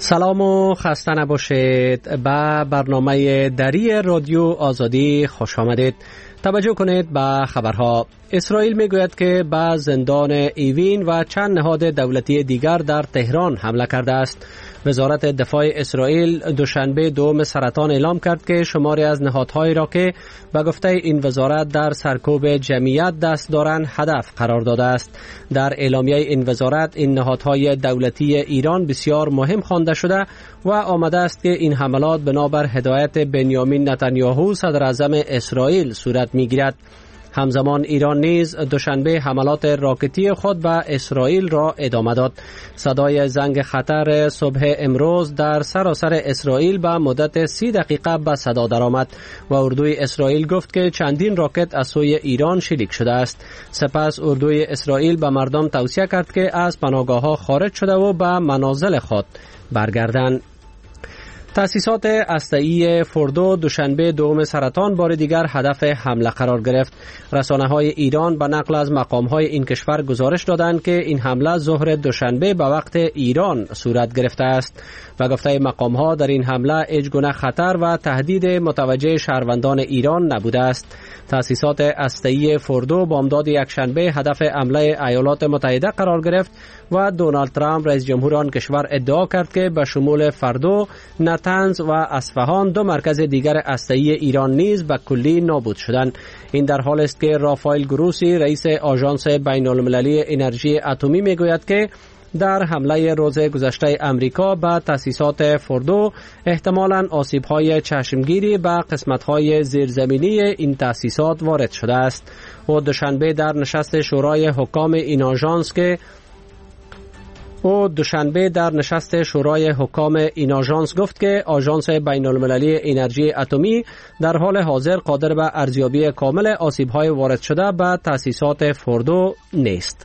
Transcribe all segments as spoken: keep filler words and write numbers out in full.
سلام و خسته نباشید. به برنامه دری رادیو آزادی خوش آمدید. توجه کنید به خبرها. اسرائیل میگوید که به زندان ایوین و چند نهاد دولتی دیگر در تهران حمله کرده است. وزارت دفاع اسرائیل دوشنبه دوم سرطان اعلام کرد که شماری از نهادهایی را که به گفته این وزارت در سرکوب جمعیت دست دارند هدف قرار داده است. در اعلامیه این وزارت این نهادهای دولتی ایران بسیار مهم خوانده شده و آمده است که این حملات بنابر هدایت بنیامین نتانیاهو صدر اعظم اسرائیل صورت میگیرد. همزمان ایران نیز دوشنبه حملات راکتی خود به اسرائیل را ادامه داد. صدای زنگ خطر صبح امروز در سراسر اسرائیل به مدت سی دقیقه به صدا درآمد و اردوی اسرائیل گفت که چندین راکت از سوی ایران شلیک شده است. سپس اردوی اسرائیل به مردم توصیه کرد که از پناهگاه‌ها خارج شده و به منازل خود برگردند. تأسیسات هسته‌ای فوردو دوشنبه دوم سرطان بار دیگر هدف حمله قرار گرفت. رسانه‌های ایران به نقل از مقام‌های این کشور گزارش دادند که این حمله ظهر دوشنبه به وقت ایران صورت گرفته است. و گفته مقام‌ها در این حمله هیچ گونه خطر و تهدید متوجه شهروندان ایران نبوده است. تأسیسات هسته‌ای فوردو بامداد یکشنبه هدف حمله ایالات متحده قرار گرفت و دونالد ترامپ رئیس جمهور آن کشور ادعا کرد که به شمول فردو، نتنز و اصفهان دو مرکز دیگر هسته‌ای ایران نیز به کلی نابود شدند. این در حال است که رافائل گروسی رئیس آژانس بین‌المللی انرژی اتمی میگوید که در حمله روز گذشته امریکا به تأسیسات فوردو احتمالاً آسیب‌های چشمگیری به قسمت‌های زیرزمینی این تأسیسات وارد شده است. و دوشنبه در نشست شورای حکام این آژانس که او دوشنبه در نشست شورای حکام این آژانس گفت که آژانس بین‌المللی انرژی اتمی در حال حاضر قادر به ارزیابی کامل آسیب‌های وارد شده به تأسیسات فوردو نیست.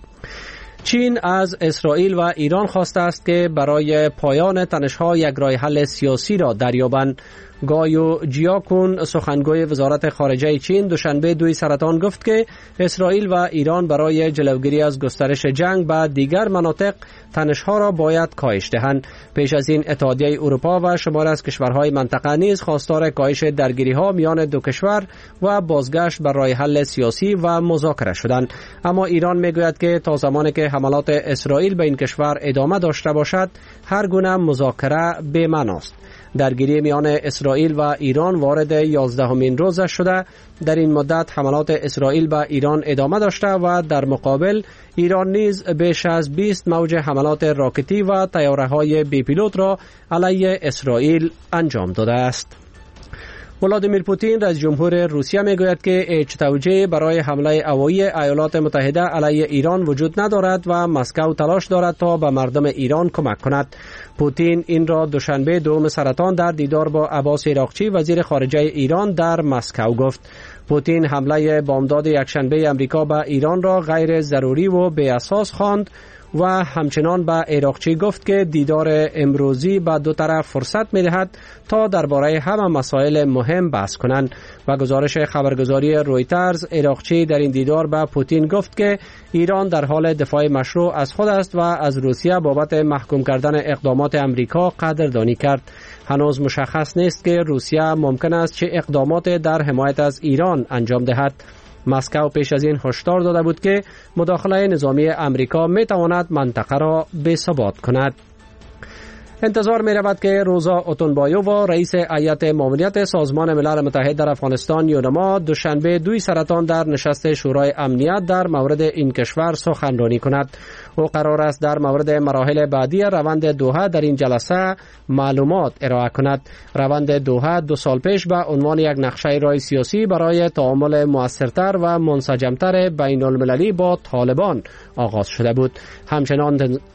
چین از اسرائیل و ایران خواسته است که برای پایان تنش‌ها یک راه حل سیاسی را دریابند. گایو جیاکون سخنگوی وزارت خارجه چین دوشنبه دوی سرطان گفت که اسرائیل و ایران برای جلوگیری از گسترش جنگ به دیگر مناطق تنش‌ها را باید کاهش دهند. پیش از این اتحادیه اروپا و شماری از کشورهای منطقه نیز خواستار کاهش درگیری‌ها میان دو کشور و بازگشت بر راه حل سیاسی و مذاکره شدند. اما ایران میگوید که تا زمانی که حملات اسرائیل به این کشور ادامه داشته باشد هر گونه مذاکره بی‌معناست. درگیری میان اسرائیل و ایران وارد یازدهمین روز شده. در این مدت حملات اسرائیل به ایران ادامه داشته و در مقابل ایران نیز بیش از بیست موج حملات راکتی و طیاره‌های بی پیلوت را علیه اسرائیل انجام داده است. ولادیمیر پوتین رئیس جمهور روسیه میگوید که هیچ توجیهی برای حمله هوایی ایالات متحده علیه ایران وجود ندارد و مسکو تلاش دارد تا به مردم ایران کمک کند. پوتین این را دوشنبه دوم سرطان در دیدار با عباس عراقچی وزیر خارجه ایران در مسکو گفت. پوتین حمله بامداد یکشنبه امریکا به ایران را غیر ضروری و بی اساس خواند و همچنان به عراقچی گفت که دیدار امروزی به دو طرف فرصت می‌دهد تا درباره همه مسائل مهم بحث کنند. و گزارش خبرگزاری رویترز عراقچی در این دیدار به پوتین گفت که ایران در حال دفاع مشروع از خود است و از روسیه بابت محکوم کردن اقدامات امریکا قدردانی کرد. هنوز مشخص نیست که روسیه ممکن است چه اقدامات در حمایت از ایران انجام دهد. مسکو پیش از این هشدار داده بود که مداخله نظامی امریکا می تواند منطقه را بی‌ثبات کند. انتظار می رود که روزا اوتونبایووا رئیس هیئت ماموریت سازمان ملل متحد در افغانستان یونما دوشنبه دوی سرطان در نشست شورای امنیت در مورد این کشور سخنرانی کند. او قرار است در مورد مراحل بعدی روند دوحه در این جلسه معلومات ارائه کند. روند دوحه دو سال پیش به عنوان یک نقشه راه سیاسی برای تعامل موثرتر و منسجمتر بین المللی با طالبان آغاز شده بود. همچنان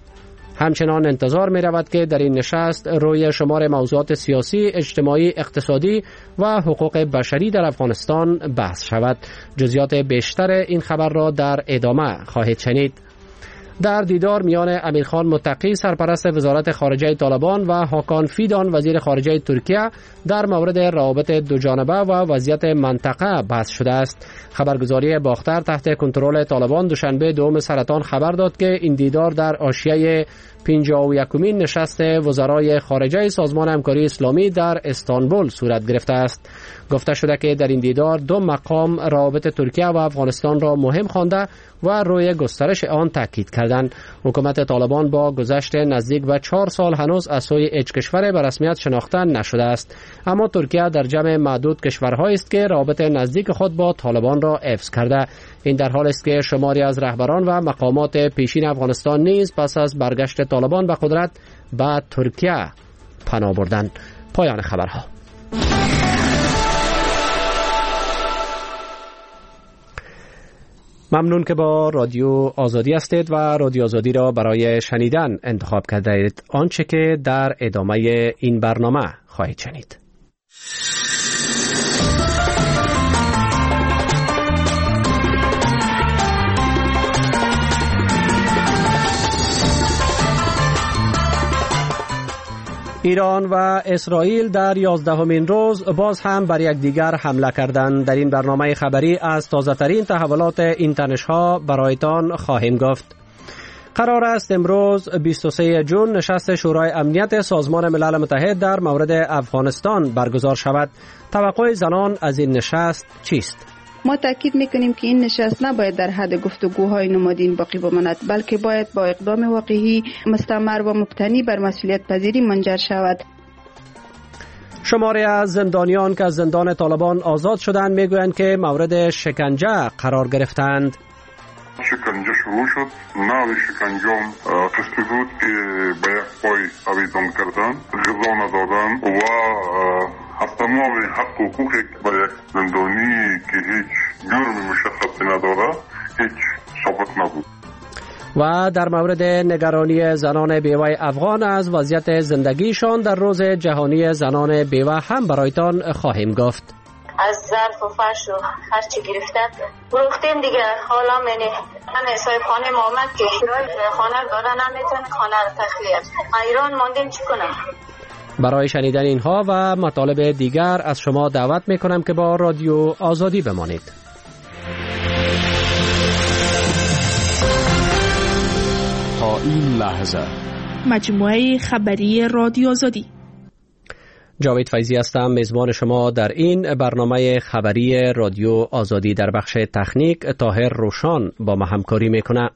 همچنان انتظار می رود که در این نشست روی شمار موضوعات سیاسی، اجتماعی، اقتصادی و حقوق بشری در افغانستان بحث شود. جزئیات بیشتر این خبر را در ادامه خواهید شنید. در دیدار میان امیرخان متقی سرپرست وزارت خارجه طالبان و هاکان فیدان وزیر خارجه ترکیه در مورد روابط دوجانبه و وضعیت منطقه بحث شده است. خبرگزاری باختر تحت کنترل طالبان دوشنبه دوم سرطان خبر داد که این دیدار در حاشیه پنجاه و یکمین نشست وزرای خارجه سازمان همکاری اسلامی در استانبول صورت گرفته است. گفته شده که در این دیدار دو مقام روابط ترکیه و افغانستان را مهم خوانده و روی گسترش آن تاکید کردند. حکومت طالبان با گذشت نزدیک به چهار سال هنوز از سوی هیچ کشور به رسمیت شناخته نشده است، اما ترکیه در جمع معدود کشورهایی است که رابط نزدیک خود با طالبان را حفظ کرده. این در حال است که شماری از رهبران و مقامات پیشین افغانستان نیز پس از برگشت طالبان به قدرت به ترکیه پناه بردند. پایان خبرها. ممنون که با رادیو آزادی هستید و رادیو آزادی را برای شنیدن انتخاب کرده اید. آنچه که در ادامه این برنامه خواهید شنید. ایران و اسرائیل در یازدهمین روز باز هم بر یکدیگر حمله کردند. در این برنامه خبری از تازه‌ترین تحولات این تنش‌ها برایتان خواهیم گفت. قرار است امروز بیست و سوم ژوئن نشست شورای امنیت سازمان ملل متحد در مورد افغانستان برگزار شود. توقع زنان از این نشست چیست؟ ما تاکید میکنیم که این نشست نباید در حد گفتگوهای نمادین باقی بماند، بلکه باید با اقدام واقعی مستمر و مبتنی بر مسئولیت پذیری منجر شود. شماری از زندانیان که از زندان طالبان آزاد شدند میگویند که مورد شکنجه قرار گرفتند. شکنجه شروع شد. نوع شکنجه قسطی بود که به یک پای آویزان کردن، غذا ندادن و از تمام حق و حقوقی که به یک زندانی که هیچ جرم مشخصی نداره هیچ ثابت نبود. و در مورد نگرانی زنان بیوه افغان از وضعیت زندگیشان در روز جهانی زنان بیوه هم برایتان خواهیم گفت. از ظرف و فرش و هر چی گرفتن فروختیم دیگه. حالا منی من صاحب خانه محمد که خانه داره نمیتونه خانه رو تخلیه. ایران ماندیم چی کنم؟ برای شنیدن اینها و مطالب دیگر از شما دعوت میکنم که با رادیو آزادی بمانید. تا این لحظه مجموعه خبری رادیو آزادی. جاوید فیضی هستم، میزبان شما در این برنامه خبری رادیو آزادی. در بخش تکنیک طاهر روشان با ما همکاری میکنه.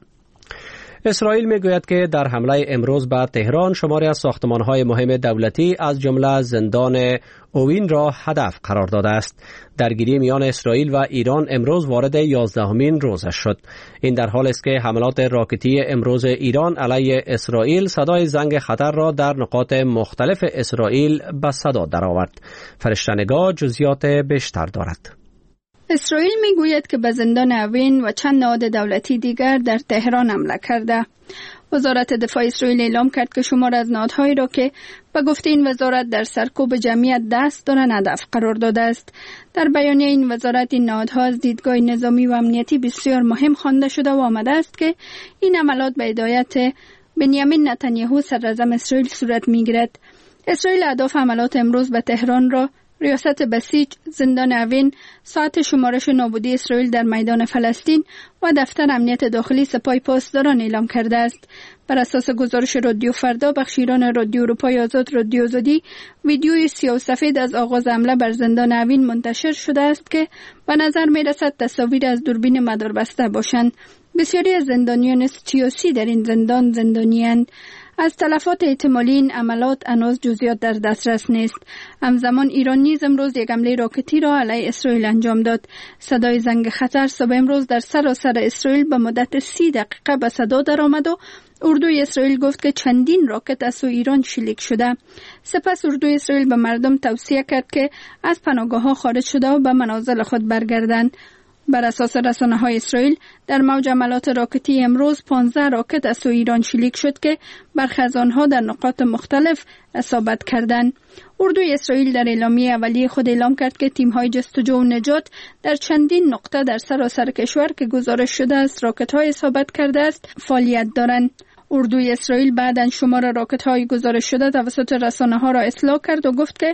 اسرائیل میگوید که در حمله امروز به تهران شماری از ساختمان‌های مهم دولتی از جمله زندان اوین را هدف قرار داده است. درگیری میان اسرائیل و ایران امروز وارد یازدهمین روزش شد. این در حال است که حملات راکتی امروز ایران علیه اسرائیل صدای زنگ خطر را در نقاط مختلف اسرائیل به صدا درآورد. فرشته‌نگاه جزئیات بیشتر دارد. اسرائیل میگوید که به زندان اوین و چند نهاد دولتی دیگر در تهران حمله کرده. وزارت دفاع اسرائیل اعلام کرد که شمار از نهادهایی را که به گفته این وزارت در سرکوب جمعیت دست دارند هدف قرار داده است. در بیانیه این وزارت این نهادها از دیدگاه نظامی و امنیتی بسیار مهم خوانده شده و آمده است که این عملیات به هدایت بنیامین نتانیاهو صدراعظم اسرائیل صورت میگیرد. اسرائیل اهداف حملات امروز به تهران را ریاست بسیج، زندان اوین، ساعت شمارش نابودی اسرائیل در میدان فلسطین و دفتر امنیت داخلی سپاه پاسداران اعلام کرده است. بر اساس گزارش رادیو فردا، بخش ایران رادیو اروپای آزاد رادیو آزادی، ویدیوی سیاه و سفید از آغاز حمله بر زندان اوین منتشر شده است که به نظر می رسد تصاویر از دوربین مداربسته باشند. بسیاری از زندانیان سیاسی در این زندان زندانی‌اند. از تلفات احتمالی این عملیات هنوز جزئیات در دسترس نیست. همزمان ایران نیز امروز یک حمله راکتی را علیه اسرائیل انجام داد. صدای زنگ خطر صبح امروز در سراسر اسرائیل به مدت سی دقیقه به صدا درآمد و اردوی اسرائیل گفت که چندین راکت از سوی ایران شلیک شده. سپس اردوی اسرائیل به مردم توصیه کرد که از پناهگاه‌ها خارج شده و به منازل خود برگردند. بر اساس رسانه‌های اسرائیل در موج حملات راکتی امروز پانزده راکت از سوی ایران شلیک شد که برخی از آنها در نقاط مختلف اصابت کردند. اردوی اسرائیل در اعلامیه اولیه خود اعلام کرد که تیم‌های جستجو و نجات در چندین نقطه در سراسر کشور که گزارش شده است راکت‌های اصابت کرده است فعالیت دارند. اردوی اسرائیل بعداً شمار راکت‌های گزارش شده توسط رسانه‌ها را اصلاح کرد و گفت که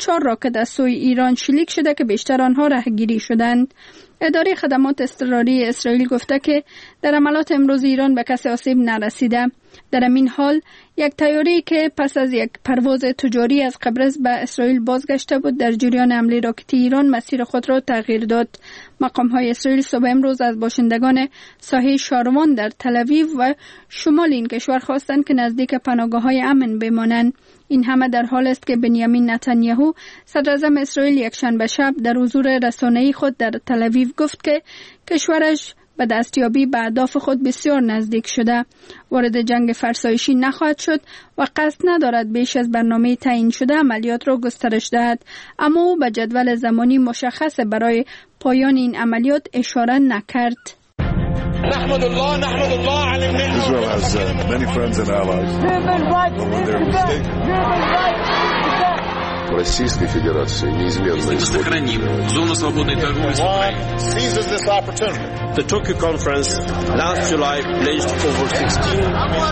چهار راکت از سوی ایران شلیک شده که بیشتر آنها رهگیری شدند. اداره خدمات اضطراری اسرائیل گفته که در عملات امروز ایران به کسی آسیب نرسیده. در این حال یک طیاره‌ای که پس از یک پرواز تجاری از قبرس به اسرائیل بازگشته بود در جریان حمله راکتی ایران مسیر خود را تغییر داد. مقام‌های اسرائیل صبح امروز از باشندگان ساحل شاروان در تل‌آویو و شمال این کشور خواستند که نزدیک پناهگاه‌های امن بمانند. این همه در حال است که بنیامین نتانیاهو صدراعظم اسرائیل یکشنبه شب در حضور رسانه‌ای خود در تل‌آویو گفت که کشورش به دستیابی به اهداف خود بسیار نزدیک شده. وارد جنگ فرسایشی نخواهد شد و قصد ندارد بیش از برنامه تعیین شده عملیات را گسترش دهد، اما او به جدول زمانی مشخص برای پایان این عملیات اشاره نکرد. نحمد الله نحمد الله علی النعمة. Israel has uh, many friends and allies. But when they're mistaken, Российской Федерации неизменно сохраним зону свободной торговли с Украиной. Seizes this opportunity. The Tokyo conference last July pledged over sixteen.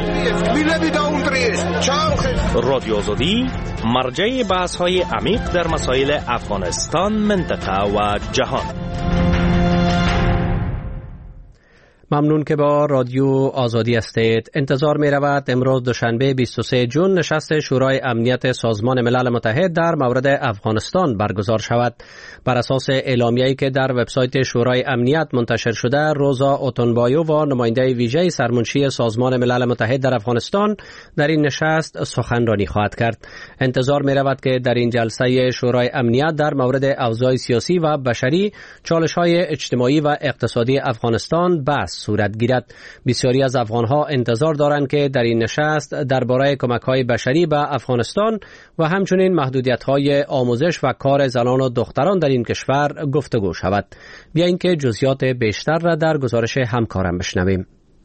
رادیو آزادی مرجع بحث‌های عمیق در مسائل افغانستان، منطقه و جهان. ممنون که با رادیو آزادی هستید. انتظار می رود امروز دوشنبه بیست و سوم ژوئن نشست شورای امنیت سازمان ملل متحد در مورد افغانستان برگزار شود. بر اساس اعلامیه‌ای که در وبسایت شورای امنیت منتشر شده، روزا اوتونبایو و نماینده ویژه سرمنشی سازمان ملل متحد در افغانستان در این نشست سخنرانی خواهد کرد. انتظار می رود که در این جلسه شورای امنیت در مورد اوضاع سیاسی و بشری، چالش‌های اجتماعی و اقتصادی افغانستان بحث صورت گیرد. بسیاری از افغانها انتظار دارند که در این نشست درباره کمک‌های بشری به افغانستان و همچنین محدودیت‌های آموزش و کار زنان و دختران در این کشور گفتگو شود. بیایید که جزئیات بیشتر را در گزارش همکارم بشنویم.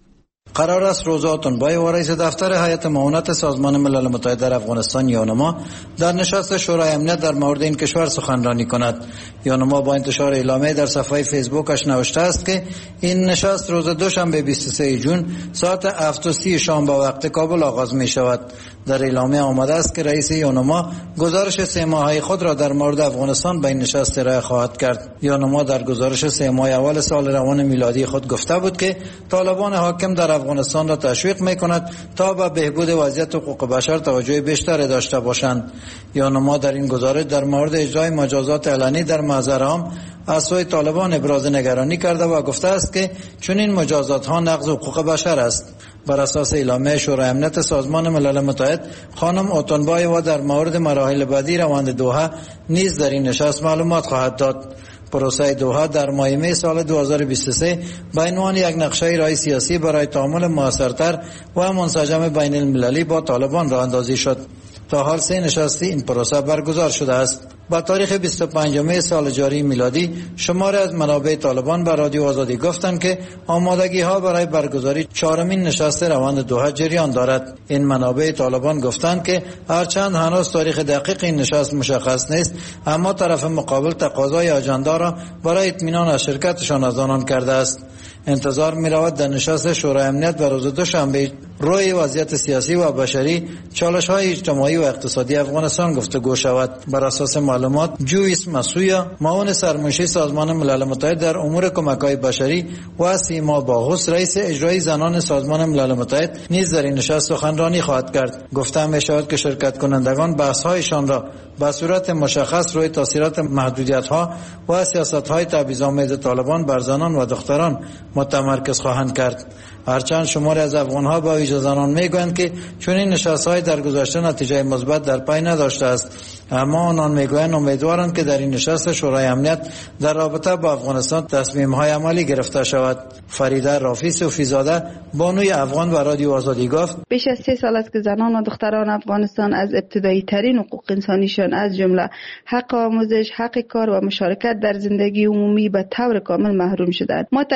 قرار است روزا اوتونبایو و رئیس دفتر هیئت معاونت سازمان ملل متحد در افغانستان یونما در نشست شورای امنیت در مورد این کشور سخنرانی کند. یونما با انتشار اعلامیه در صفحه فیسبوکش نوشته است که این نشست روز دوشنبه بیست و سوم ژوئن ساعت هفت و سی شام به وقت کابل آغاز می شود. در اعلامیه آمده است که رئیس یونما گزارش سه ماهه خود را در مورد افغانستان به این نشست ارائه خواهد کرد. یونما در گزارش سه ماه اول سال روان میلادی خود گفته بود که طالبان حاکم در افغانستان را تشویق می‌کند تا به بهبود وضعیت حقوق بشر توجه بیشتری داشته باشند. یونما در این گزارش در مورد اجرای مجازات علنی در محضر عام از سوی طالبان ابراز نگرانی کرده و گفته است که چنین مجازات ها نقض حقوق بشر است. بر اساس اعلامیه شورای امنیت سازمان ملل متحد، خانم اوتونبایو در مورد مراحل بعدی روند دوحه نیز در این نشست معلومات خواهد داد. پروسه دوحه در ماه می سال دو هزار و بیست و سه به عنوان یک نقشه راه سیاسی برای تعامل موثرتر و منسجم بین المللی با طالبان راه اندازی شد. تا حال سه نشستی این پروسه برگزار شده است. با تاریخ بیست و پنجم سال جاری میلادی شماری از منابع طالبان به رادیو آزادی گفتند که آمادگی ها برای برگزاری چهارمین نشست روند دوحه جریان دارد. این منابع طالبان گفتند که هرچند هنوز تاریخ دقیق این نشست مشخص نیست، اما طرف مقابل تقاضای آجندا را برای اطمینان از شرکتشان از آنان کرده است. انتظار می رود در نشست شورای امنیت به روز دوشنبه روی وضعیت سیاسی و بشری، چالش های اجتماعی و اقتصادی افغانستان گفتگو شود. بر اساس معلومات، جویس مسویا، معاون سرمنشی سازمان ملل متحد در امور کمک‌های بشری، و سیما باغوس، رئیس اجرایی زنان سازمان ملل متحد، نیز در این نشست سخنرانی خواهد کرد. گفته می شود که شرکت کنندگان بحث‌هایشان را به صورت مشخص روی تاثیرات محدودیت‌ها و سیاست‌های تبعیض‌آمیز طالبان بر زنان و دختران متمرکز خواهند کرد. هرچند شماری از افغان‌ها با ویژه زنان می‌گویند که چنین نشست‌های در گذشته نتیجه مثبت در پی نداشته است، اما آنان می‌گویند امیدوارند که در این نشست شورای امنیت در رابطه با افغانستان تصمیم‌های عملی گرفته شود. فریده رافی صوفی‌زاده، بانوی افغان، و رادیو آزادی گفت بیش از سه سال است که زنان و دختران افغانستان از ابتدایی ترین حقوق انسانیشان از جمله حق آموزش، حق کار و مشارکت در زندگی عمومی به طور کامل محروم شدند. ما تاکید می‌کنیم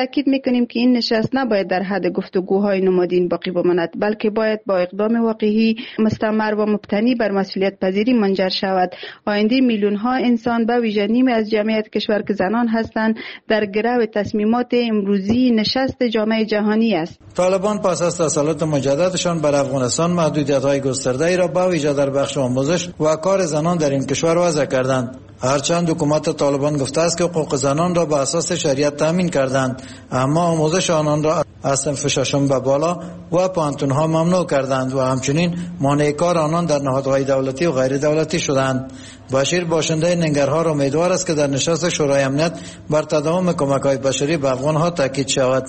کنیم که این نشست نباید در حد گفتگوهای نمادین باقی بماند، بلکه باید با اقدام واقعی مستمر و مبتنی بر مسئولیت پذیری منجر شود. آینده میلیون ها انسان به ویژه نیمی از جمعیت کشور که زنان هستند در گرو تصمیمات امروزی نشست جامعه جهانی است. طالبان پس از تسلط مجددشان بر افغانستان محدودیت‌های گسترده‌ای را به ویژه در بخش آموزش و کار زنان در این کشور وضع کردند. هرچند حکومت طالبان گفته است که حقوق زنان را به اساس شریعت تامین کردند، اما آموزش آنان را از صنف ششم به بالا و پانتون‌ها ممنوع کردند و همچنین مانع کار آنان در نهادهای دولتی و غیر دولتی شدند. بشیر باشنده ننگرهار امیدوار است که در نشست شورای امنیت بر تداوم کمک‌های بشری به افغان‌ها تاکید شود.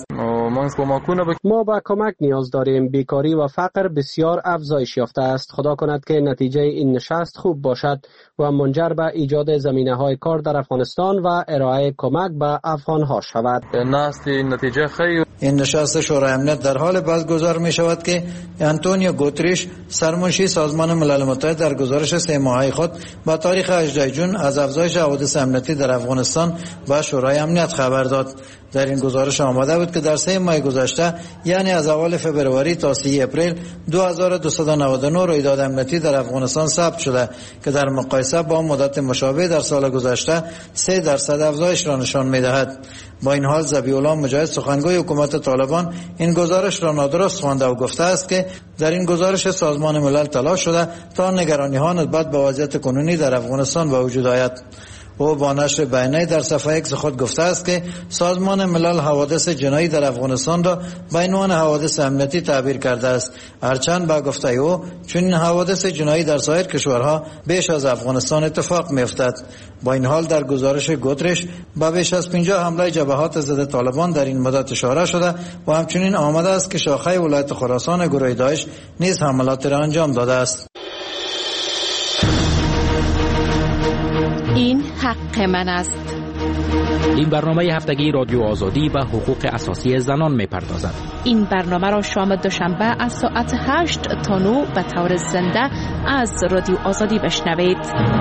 ما به کمک نیاز داریم. بیکاری و فقر بسیار افزایش یافته است. خدا کند که نتیجه این نشست خوب باشد و منجر به ایجاد زمینه‌های کار در افغانستان و ارائه کمک به افغان‌ها شود. نتیجه خیر. این نشست شورای امنیت در حال برگزار می شود که آنتونیو گوتریش سرمنشی سازمان ملل متحد در گزارش سه ماهه خود با تاریخ هجدهم جون از افزایش حوادث امنیتی در افغانستان به شورای امنیت خبر داد. در این گزارش آمده بود که در سه ماه گذشته یعنی از اول فوریه تا سی اپریل دو هزار و دویست و نود و نه رویداد امنیتی در افغانستان ثبت شده که در مقایسه با مدت مشابه در سال گذشته سه درصد افزایش را نشان می‌دهد. با این حال ذبیح الله مجاهد سخنگوی حکومت طالبان این گزارش را نادرست خوانده و گفته است که در این گزارش سازمان ملل تلاش شده تا نگرانی‌ها نسبت به وضعیت کنونی در افغانستان به وجود آید. او با نشر بیانیه در صفحه اکس خود گفته است که سازمان ملل حوادث جنایی در افغانستان را به عنوان حوادث امنیتی تعبیر کرده است، هرچند با گفته او چون این حوادث جنایی در سایر کشورها بیش از افغانستان اتفاق می‌افتد. با این حال در گزارش گوترش به بیش از پنجاه حمله جبهات ضد طالبان در این مدت اشاره شده و همچنین آمده است که شاخه ولایت خراسان گروه داعش نیز حملات را انجام داده است. این حق من است. این برنامه هفتگی رادیو آزادی و حقوق اساسی زنان می پردازد. این برنامه را شام دوشنبه از ساعت هشت تا نه به طور زنده از رادیو آزادی بشنوید.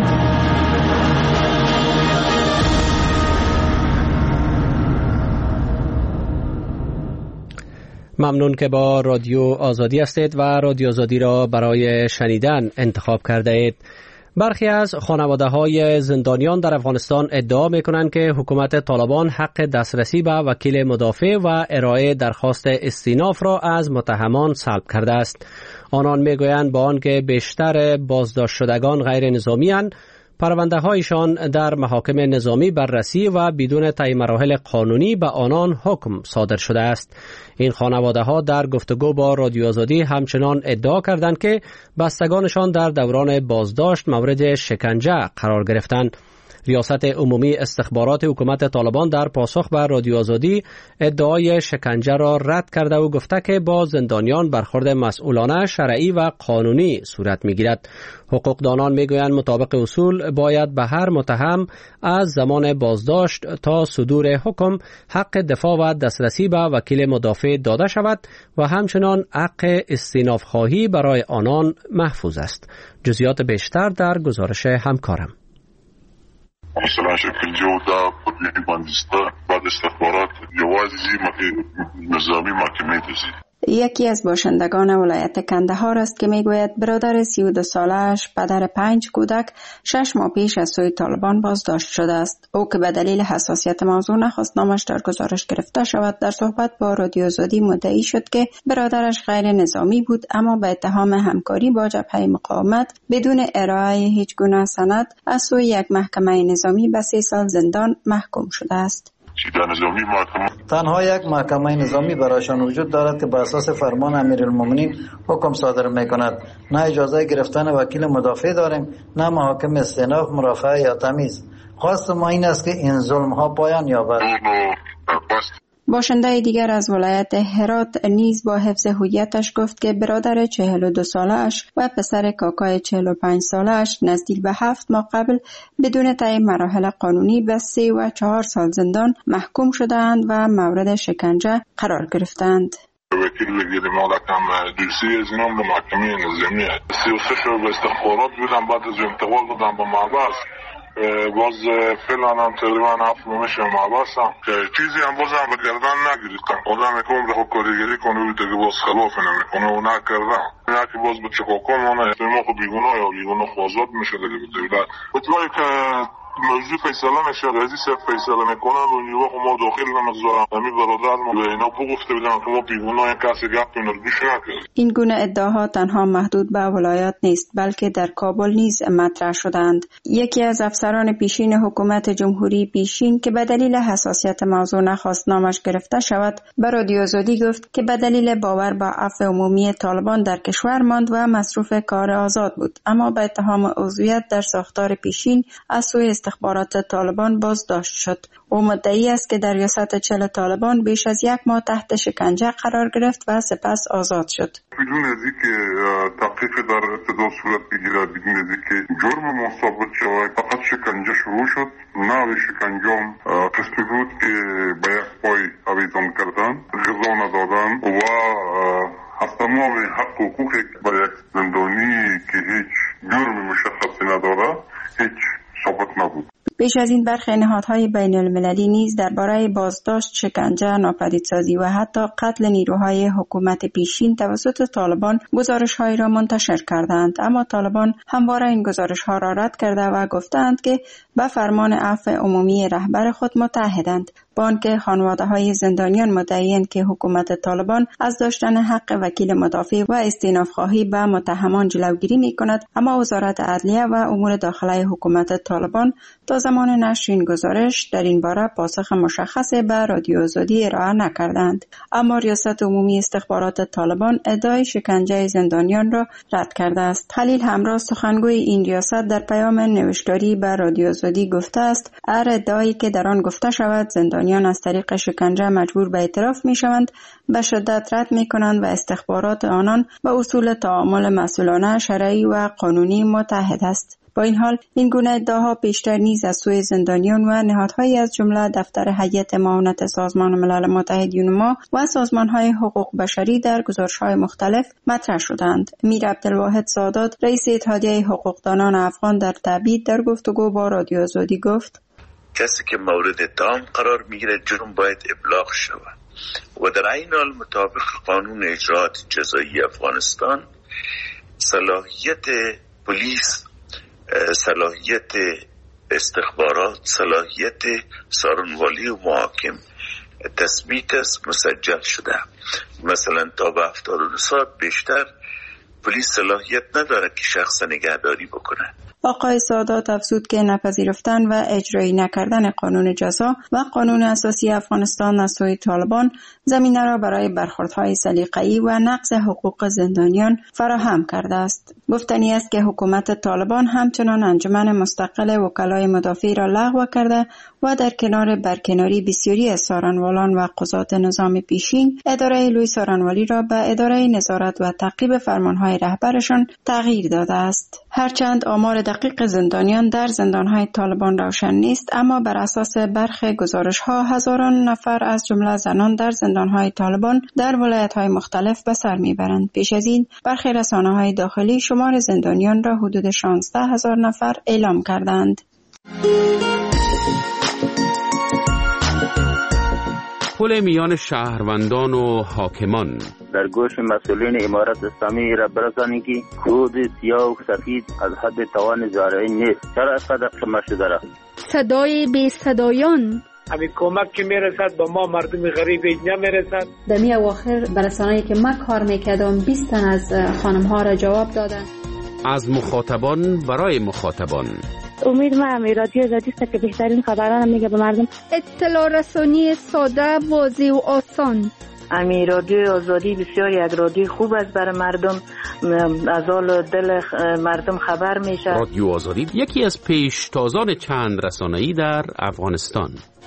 ممنون که با رادیو آزادی هستید و رادیو آزادی را برای شنیدن انتخاب کرده اید. برخی از خانواده‌های زندانیان در افغانستان ادعا می‌کنند که حکومت طالبان حق دسترسی به وکیل مدافع و ارائه درخواست استیناف را از متهمان سلب کرده است. آنان می‌گویند با آنکه بیشتر بازداشت شدگان غیر نظامی اند، پرونده هایشان در محاکم نظامی بررسی و بدون طی مراحل قانونی به آنان حکم صادر شده است. این خانواده ها در گفتگو با رادیو آزادی همچنان ادعا کردند که بستگانشان در دوران بازداشت مورد شکنجه قرار گرفتند. ریاست عمومی استخبارات حکومت طالبان در پاسخ به رادیو آزادی ادعای شکنجه را رد کرده و گفته که با زندانیان برخورد مسئولانه، شرعی و قانونی صورت می‌گیرد. حقوقدانان می‌گویند مطابق اصول باید به هر متهم از زمان بازداشت تا صدور حکم حق دفاع و دسترسی به وکیل مدافع داده شود و همچنان حق استیناف خواهی برای آنان محفوظ است. جزئیات بیشتر در گزارش همکارم. مثلا شکل جودا پدوی باندسته بعد استخبارات یوازی نظامی محکمه دزید. یکی از باشندگان ولایت کندهار است که میگوید برادر سی و دو ساله‌اش پدر پنج کودک شش ماه پیش از سوی طالبان بازداشت شده است. او که به دلیل حساسیت موضوع نخواست نامش در گزارش گرفته شود، در صحبت با رادیو آزادی مدعی شد که برادرش غیر نظامی بود اما به اتهام همکاری با جبهه مقاومت بدون ارائه هیچ گونه سند از سوی یک محکمه نظامی به سه سال زندان محکوم شده است. تنها یک محکمه نظامی برایشان وجود دارد که بر اساس فرمان امیرالمومنین حکم صادر می‌کند. نه اجازه گرفتن وکیل مدافع داریم، نه محاکم استئناف، مرافعه یا تمیز. خواست ما این است که این ظلم‌ها پایان یابد. باشنده دیگر از ولایت هرات نیز با حفظ هویتش گفت که برادر چهل و دو ساله‌اش و پسر کاکای چهل و پنج ساله‌اش نزدیک به هفت ماه قبل بدون طی مراحل قانونی به سه و چهار سال زندان محکوم شدند و مورد شکنجه قرار گرفتند. وکیل لگیده مالکم درسی از اینام به محکمه نظامی سی و سه شو به استخبارات بودم، بعد از انتقال بودم به محبس باز فعلا هم تقریبا هفت ماهشه محبسم که چیزی هم باز هم به گردن نگیریدم. آدم که عمر خود کاریگری کنه و دیگه باز خلاف نمیکنه و نکردم. نه که باز به چه حکم مانه ما خود بیگناه یا بیگناه آزاد میشه دیگه به دولت. بطوری که موضوع فیصله میشه رئیسی صرف فیصله میکنن و نیوه خود ما داخل نمگذارم. همین برادر ما به اینا بگفته بدن که ما بیگناه کسی گپ اینو گوش نکرد. این گونه ادعاها تنها محدود به ولایات نیست بلکه در کابل نیز مطرح شدند. یکی از افسران پیشین حکومت جمهوری پیشین که به دلیل حساسیت موضوع نخواست نامش گرفته شود به رادیو آزادی گفت که به دلیل باور به عفو عمومی طالبان در کشور ماند و مصروف کار آزاد بود، اما به اتهام عضویت در ساختار پیشین از سوی استخبارات طالبان بازداشت شد. او مدعی است که در ریاست چل طالبان بیش از یک ماه تحت شکنجه قرار گرفت و سپس آزاد شد. بدون از اینکه تحقیق در ابتدا صورت بگیرد، بدون از اینکه جرم ما ثابت شود، فقط شکنجه شروع شد. نوع شکنجه قسمی بود که به یک پای آویزان کردن، غذا ندادن و از تمام حق و حقوقی برای یک زندانی که هیچ جرم مشخصی نداره هیچ ثابت نبود. بیش از این برخی نهادهای بین المللی نیز درباره بازداشت، شکنجه، ناپدیدسازی و حتی قتل نیروهای حکومت پیشین توسط طالبان گزارش‌هایی را منتشر کردند، اما طالبان همواره این گزارش‌ها را رد کرده و گفتند که به فرمان عفو عمومی رهبر خود متحدند. با آنکه خانواده‌های زندانیان مدعی‌اند که حکومت طالبان از داشتن حق وکیل مدافع و استئناف‌خواهی به متهمان جلوگیری می‌کند، اما وزارت عدلیه و امور داخلی حکومت طالبان تا زمان نشر این گزارش در این باره پاسخ مشخص به رادیو آزادی ارائه نکردند. اما ریاست عمومی استخبارات طالبان ادعای شکنجه زندانیان را رد کرده است. خلیل همراه سخنگوی این ریاست در پیام نوشتاری به رادیو آزادی گفته است هر ادعایی که در آن گفته شود زندانیان از طریق شکنجه مجبور به اعتراف می شوند به شدت رد می کنند و استخبارات آنان به اصول تعامل مسئولانه شرعی و قانونی متحد است. با این حال این گونه ادعاها بیشتر نیز از سوی زندانیان و نهادهایی از جمله دفتر هیئت معاونت سازمان ملل متحد یونما و سازمانهای حقوق بشری در گزارش‌های مختلف مطرح شدند. میر عبدالواحد سادات رئیس اتحادیه حقوقدانان افغان در تبعید در گفتگو با رادیو آزادی گفت: کسی که مورد اتهام قرار میگیره جرم باید ابلاغ شود و در این حال مطابق قانون اجراات جزایی افغانستان صلاحیت پلیس، صلاحیت استخبارات، صلاحیت سارنوالی و محاکم تثبیت است، مسجل شده. مثلا تا به هفتاد و دو ساعت بیشتر پلیس صلاحیت نداره که شخص نگهداری بکنه. آقای سادات افزود که نپذیرفتن و اجرایی نکردن قانون جزا و قانون اساسی افغانستان از سوی طالبان زمینه را برای برخوردهای سلیقه‌ای و نقض حقوق زندانیان فراهم کرده است. گفتنی است که حکومت طالبان همچنان انجمن مستقل وکلای مدافع را لغو کرده و در کنار برکناری بسیاری از سارنوالان و قضات نظام پیشین، اداره لوی سارنوالی را به اداره نظارت و تعقیب فرمانهای رهبرشان تغییر داده است. هرچند آمار دقیق زندانیان در زندانهای طالبان روشن نیست، اما بر اساس برخی گزارش‌ها هزاران نفر از جمله زنان در زندانهای طالبان در ولایت‌های مختلف به سر میبرند. پیش از این برخی رسانه‌های داخلی شمار زندانیان را حدود شانزده هزار نفر اعلام کردند. پل میان شهروندان و حاکمان در گوش مسئولین امارت اسلامی را برسانید که کود سیاه و سفید از حد توان زارعی نیست. چرا اینقدر قیمت شده را؟ صدای بی صدایان همین کمک که میرسد با ما مردم غریب نمیرسد. در می اواخر برسانه‌ای که من کار میکردم بیست تن از خانم ها را جواب دادن. از مخاطبان برای مخاطبان. امید ما هم رادیو آزادی است که بهترین خبران میگه به مردم. اطلاع رسانی ساده، واضح و آسان. امی رادیو آزادی بسیار یک رادیو خوب است برای مردم، از حال دل مردم خبر میشه. رادیو آزادی یکی از پیشتازان چند رسانه‌ای در افغانستان.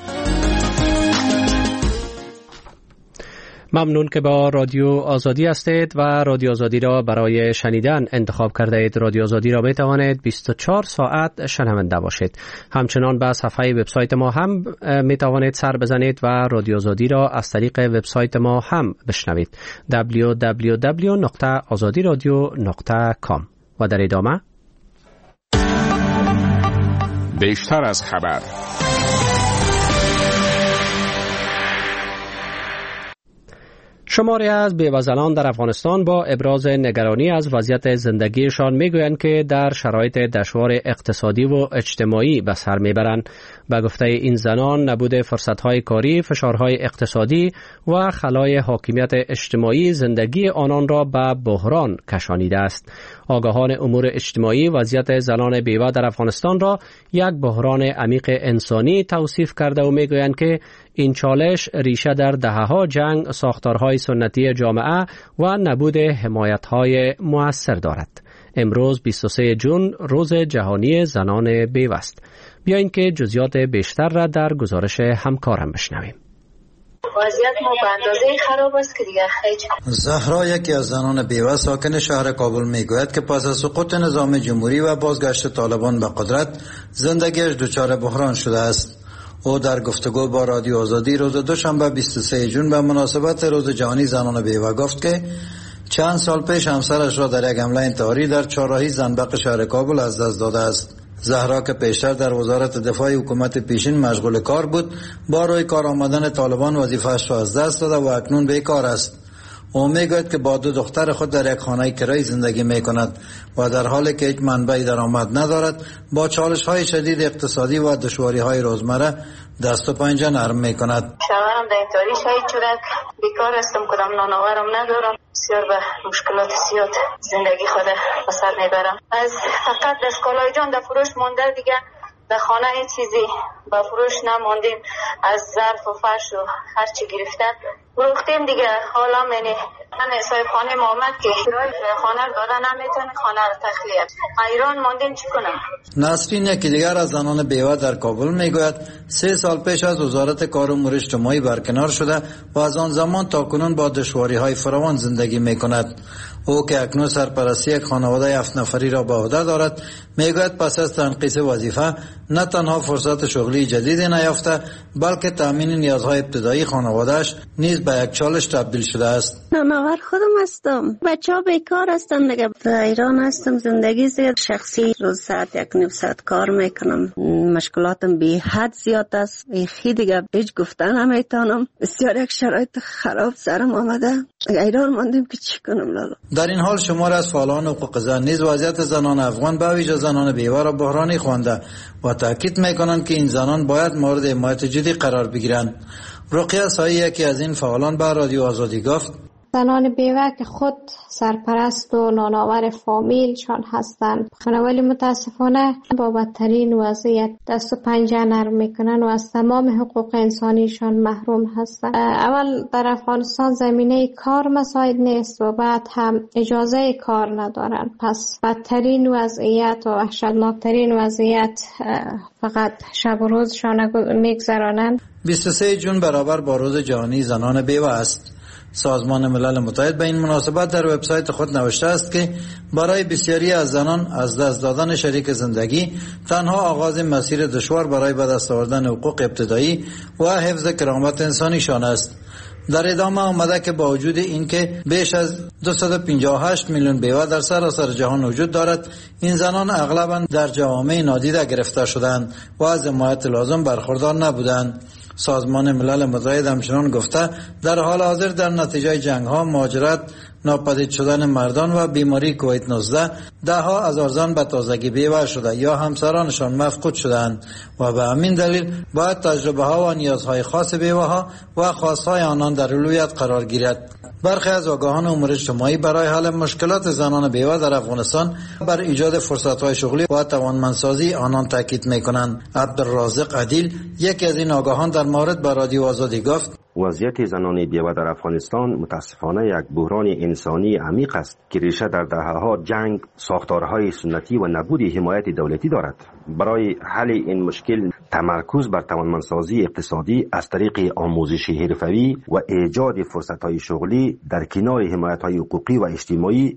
ممنون که با رادیو آزادی هستید و رادیو آزادی را برای شنیدن انتخاب کرده اید. رادیو آزادی را می توانید بیست و چهار ساعت شنونده باشید. همچنان به صفحه وبسایت ما هم می توانید سر بزنید و رادیو آزادی را از طریق وبسایت ما هم بشنوید دبلیو دبلیو دبلیو نقطه آزادی رادیو نقطه کام. و در ادامه بیشتر از خبر. شماری از بیوه‌زنان در افغانستان با ابراز نگرانی از وضعیت زندگیشان میگویند که در شرایط دشوار اقتصادی و اجتماعی به سر میبرند. به گفته این زنان، نبود فرصت‌های کاری، فشارهای اقتصادی و خلای حاکمیت اجتماعی زندگی آنان را به بحران کشانیده است. آگاهان امور اجتماعی وضعیت زنان بیوه در افغانستان را یک بحران عمیق انسانی توصیف کرده و میگویند که این چالش ریشه در دهه‌ها جنگ، ساختارهای سنتی جامعه و نبود حمایت‌های مؤثر دارد. امروز بیست و سوم ژوئن روز جهانی زنان بیوه است. بیایید که جزئیات بیشتر را در گزارش همکارم بشنویم. وضعیت ما به اندازه خراب است که دیگه هیچ. زهرا یکی از زنان بیوه ساکن شهر کابل میگوید که پس از سقوط نظام جمهوری و بازگشت طالبان به قدرت زندگیش دچار بحران شده است. او در گفتگو با رادیو آزادی روز دوشنبه بیست و سوم ژوئن به مناسبت روز جهانی زنان بیوه گفت که چند سال پیش همسرش را در یک حمله انتحاری در چهارراهی زنبق شهر کابل از دست داده است. زهرا که پیشتر در وزارت دفاع حکومت پیشین مشغول کار بود، با روی کار آمدن طالبان وظیفه‌اش را از دست داده و اکنون بیکار است. او میگوید که با دو دختر خود در یک خانه کرایی زندگی میکند و در حالی که هیچ منبع درآمد ندارد، با چالش‌های شدید اقتصادی و دشواری‌های روزمره دست و پنجه نرم میکند. شوهرم در انتحاری شهید شده، بیکار هستم، کدام نانآورم ندارم، بسیار به مشکلات زیاد زندگی خود به سر میبرم. از فقط از کالای جان در فروش مانده، دیگه در خانه هیچ چیزی به فروش نماندیم. از ظرف و فرش و هر چی گرفتن فروختیم دیگه. حالا منی من صاحب خانه ما آمد که کرایه خانه رو دادن نمیتونه، خانه رو تخلیه ایران ماندیم، چی کنم؟ نسرین یکی دیگر از زنان بیوه در کابل میگوید سه سال پیش از وزارت کار و امور اجتماعی برکنار شده و از آن زمان تا کنون با دشواری های فراوان زندگی میکند. او که اکنون سرپرستی یک خانواده هفت نفری را به عهده دارد، میگوید پس از تنقیص وظیفه نه تنها فرصت شغلی جدیدی نیافته، بلکه تامین نیازهای ابتدایی خانواده‌اش نیز به یک چالش تبدیل شده است. نانآور خودم هستم، بچه‌ها بیکار هستن دیگه. در ایران هستم، زندگی زیاد شخصی، روز ساعت یک نیم ساعت کار میکنم، مشکلاتم بی حد زیاد است، خیلی دیگه هیچ گفتن نمیتونم. بسیار یک شرایط خراب سرم آمده، ایران ماندیم که چی کنم لالا. در این حال شمار از فعالان حقوق زن نیز وضعیت زنان افغان به ویژه زنان بیوه را بحرانی خوانده و تاکید میکنند که این زنان باید مورد حمایت جدی قرار بگیرند. رقیه سایی یکی از این فعالان به رادیو آزادی گفت زنان بیوه که خود سرپرست و نانآور فامیلشان هستند، ولی متاسفانه با بدترین وضعیت دست و پنجه نرم میکنن و از تمام حقوق انسانیشان محروم هستند. اول در افغانستان زمینه کار مساعد نیست و بعد هم اجازه کار ندارن، پس بدترین وضعیت و وحشتناکترین وضعیت فقط شب و روزشان میگذرانند. بیست و سوم ژوئن برابر با روز جهانی زنان بیوه است. سازمان ملل متحد به این مناسبت در وبسایت خود نوشته است که برای بسیاری از زنان از دست دادن شریک زندگی تنها آغاز مسیر دشوار برای به دست آوردن حقوق ابتدایی و حفظ کرامت انسانیشان است. در ادامه آمده که با وجود اینکه بیش از دویست و پنجاه و هشت میلیون بیوه در سراسر جهان وجود دارد، این زنان اغلباً در جوامع نادیده گرفته شدند و از حمایت لازم برخوردار نبودند. سازمان ملل متحد همچنان گفته در حال حاضر در نتیجه جنگ ها، مهاجرت، ناپدید شدن مردان و بیماری کووید نوزده ده ها هزار زن به تازگی بیوه شده یا همسرانشان مفقود شدند و به همین دلیل باید تجربه ها و نیازهای خاص بیوه ها و خواستهای آنان در اولویت قرار گیرد. برخی از آگاهان امور اجتماعی برای حل مشکلات زنان بیوه در افغانستان بر ایجاد فرصت‌های شغلی و توانمندسازی آنان تاکید می‌کنند. عبدالرازق عدیل یکی از این آگاهان در مورد با رادیو آزادی گفت وضعیت زنان بیوه در افغانستان متاسفانه یک بحران انسانی عمیق است که ریشه در دهه‌ها جنگ، ساختارهای سنتی و نبود حمایت دولتی دارد. برای حل این مشکل تمرکز بر توانمندسازی اقتصادی از طریق آموزش حرفه‌ای و ایجاد فرصت‌های شغلی در کنار حمایت‌های حقوقی و اجتماعی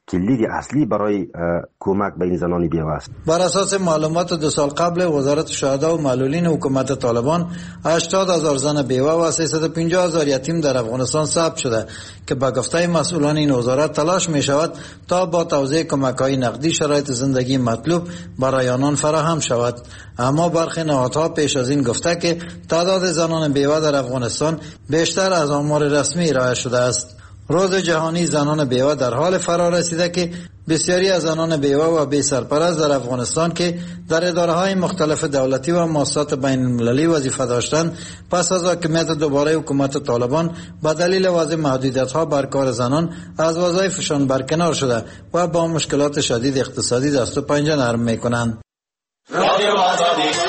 کلید اصلی برای کمک به این زنان بیوه است. بر اساس معلومات دو سال قبل وزارت شهدا و معلولین حکومت طالبان هشتاد هزار زن بیوه و سیصد و پنجاه هزار یتیم در افغانستان ثبت شده که به گفته مسئولان این وزارت تلاش می شود تا با توزیع کمک‌های نقدی شرایط زندگی مطلوب برای آنان فراهم شود. اما برخی نهادها پیش از این گفته که تعداد زنان بیوه در افغانستان بیشتر از آمار رسمی ارائه شده است. روز جهانی زنان بیوه در حال فرا رسیده که بسیاری از زنان بیوه و بی سرپرست در افغانستان که در اداره‌های مختلف دولتی و مؤسسات بین المللی وظیفه داشتند پس از حاکمیت دوباره حکومت طالبان به دلیل وضع محدودیت‌ها بر کار زنان از وظایفشان برکنار شده و با مشکلات شدید اقتصادی دست و پنجه نرم می‌کنند. رادیو آزادی